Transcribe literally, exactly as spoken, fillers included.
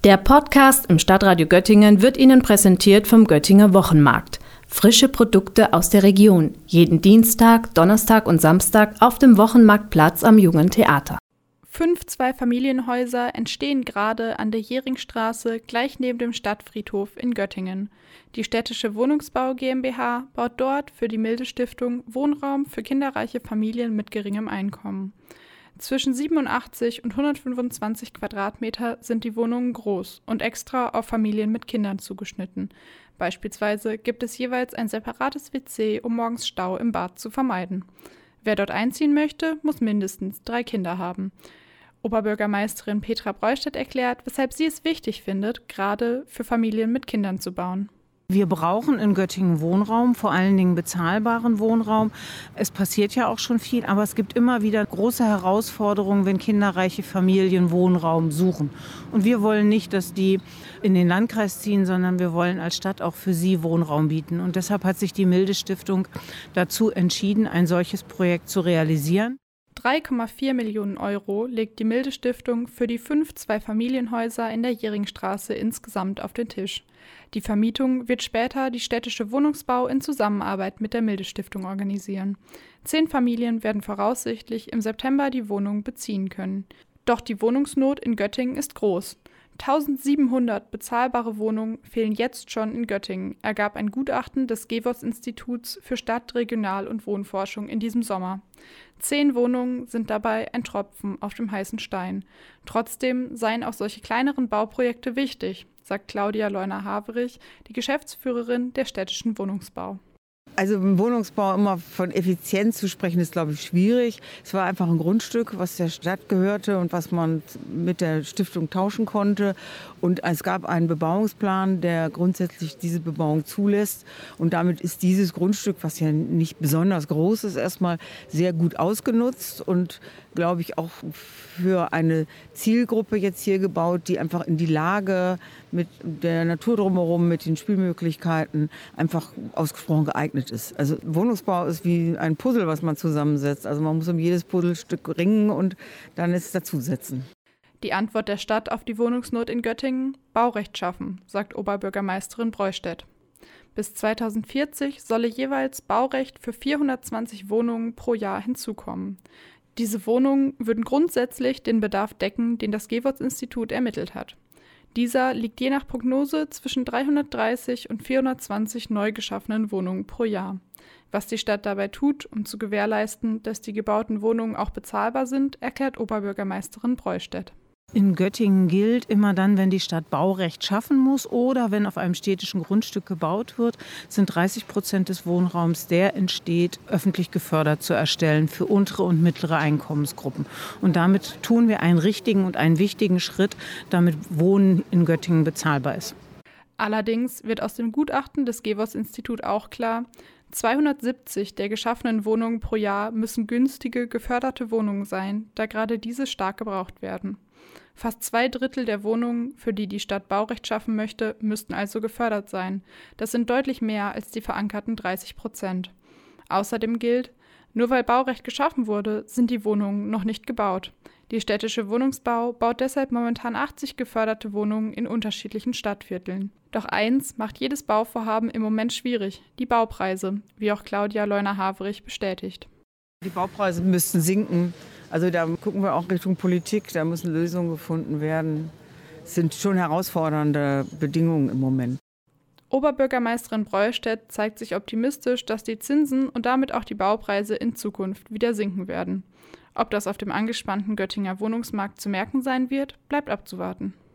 Der Podcast im Stadtradio Göttingen wird Ihnen präsentiert vom Göttinger Wochenmarkt. Frische Produkte aus der Region. Jeden Dienstag, Donnerstag und Samstag auf dem Wochenmarktplatz am Jungen Theater. Fünf Zweifamilienhäuser entstehen gerade an der Jähringstraße gleich neben dem Stadtfriedhof in Göttingen. Die Städtische Wohnungsbau GmbH baut dort für die Milde Stiftung Wohnraum für kinderreiche Familien mit geringem Einkommen. Zwischen siebenundachtzig und hundertfünfundzwanzig Quadratmeter sind die Wohnungen groß und extra auf Familien mit Kindern zugeschnitten. Beispielsweise gibt es jeweils ein separates W C, um morgens Stau im Bad zu vermeiden. Wer dort einziehen möchte, muss mindestens drei Kinder haben. Oberbürgermeisterin Petra Breustedt erklärt, weshalb sie es wichtig findet, gerade für Familien mit Kindern zu bauen. Wir brauchen in Göttingen Wohnraum, vor allen Dingen bezahlbaren Wohnraum. Es passiert ja auch schon viel, aber es gibt immer wieder große Herausforderungen, wenn kinderreiche Familien Wohnraum suchen. Und wir wollen nicht, dass die in den Landkreis ziehen, sondern wir wollen als Stadt auch für sie Wohnraum bieten. Und deshalb hat sich die Milde Stiftung dazu entschieden, ein solches Projekt zu realisieren. drei Komma vier Millionen Euro legt die Milde Stiftung für die fünf Zweifamilienhäuser in der Jähringstraße insgesamt auf den Tisch. Die Vermietung wird später die Städtische Wohnungsbau in Zusammenarbeit mit der Milde Stiftung organisieren. Zehn Familien werden voraussichtlich im September die Wohnung beziehen können. Doch die Wohnungsnot in Göttingen ist groß. eintausendsiebenhundert bezahlbare Wohnungen fehlen jetzt schon in Göttingen, ergab ein Gutachten des Gewos-Instituts für Stadt-, Regional- und Wohnforschung in diesem Sommer. Zehn Wohnungen sind dabei ein Tropfen auf dem heißen Stein. Trotzdem seien auch solche kleineren Bauprojekte wichtig, sagt Claudia Leuner-Haverich, die Geschäftsführerin der Städtischen Wohnungsbau. Also im Wohnungsbau immer von Effizienz zu sprechen, ist, glaube ich, schwierig. Es war einfach ein Grundstück, was der Stadt gehörte und was man mit der Stiftung tauschen konnte. Und es gab einen Bebauungsplan, der grundsätzlich diese Bebauung zulässt. Und damit ist dieses Grundstück, was ja nicht besonders groß ist, erstmal sehr gut ausgenutzt und, glaube ich, auch für eine Zielgruppe jetzt hier gebaut, die einfach in die Lage mit der Natur drumherum, mit den Spielmöglichkeiten einfach ausgesprochen geeignet ist. Also Wohnungsbau ist wie ein Puzzle, was man zusammensetzt. Also man muss um jedes Puzzlestück ringen und dann es dazusetzen. Die Antwort der Stadt auf die Wohnungsnot in Göttingen? Baurecht schaffen, sagt Oberbürgermeisterin Breustedt. Bis zweitausendvierzig solle jeweils Baurecht für vierhundertzwanzig Wohnungen pro Jahr hinzukommen. Diese Wohnungen würden grundsätzlich den Bedarf decken, den das Gewos-Institut ermittelt hat. Dieser liegt je nach Prognose zwischen dreihundertdreißig und vierhundertzwanzig neu geschaffenen Wohnungen pro Jahr. Was die Stadt dabei tut, um zu gewährleisten, dass die gebauten Wohnungen auch bezahlbar sind, erklärt Oberbürgermeisterin Breustedt. In Göttingen gilt immer dann, wenn die Stadt Baurecht schaffen muss oder wenn auf einem städtischen Grundstück gebaut wird, sind dreißig Prozent des Wohnraums, der entsteht, öffentlich gefördert zu erstellen für untere und mittlere Einkommensgruppen. Und damit tun wir einen richtigen und einen wichtigen Schritt, damit Wohnen in Göttingen bezahlbar ist. Allerdings wird aus dem Gutachten des Gewos-Institut auch klar, zweihundertsiebzig der geschaffenen Wohnungen pro Jahr müssen günstige, geförderte Wohnungen sein, da gerade diese stark gebraucht werden. Fast zwei Drittel der Wohnungen, für die die Stadt Baurecht schaffen möchte, müssten also gefördert sein. Das sind deutlich mehr als die verankerten dreißig Prozent. Außerdem gilt, nur weil Baurecht geschaffen wurde, sind die Wohnungen noch nicht gebaut. Die Städtische Wohnungsbau baut deshalb momentan achtzig geförderte Wohnungen in unterschiedlichen Stadtvierteln. Doch eins macht jedes Bauvorhaben im Moment schwierig: die Baupreise, wie auch Claudia Leuner-Haverich bestätigt. Die Baupreise müssten sinken. Also da gucken wir auch Richtung Politik, da müssen Lösungen gefunden werden. Es sind schon herausfordernde Bedingungen im Moment. Oberbürgermeisterin Breustedt zeigt sich optimistisch, dass die Zinsen und damit auch die Baupreise in Zukunft wieder sinken werden. Ob das auf dem angespannten Göttinger Wohnungsmarkt zu merken sein wird, bleibt abzuwarten.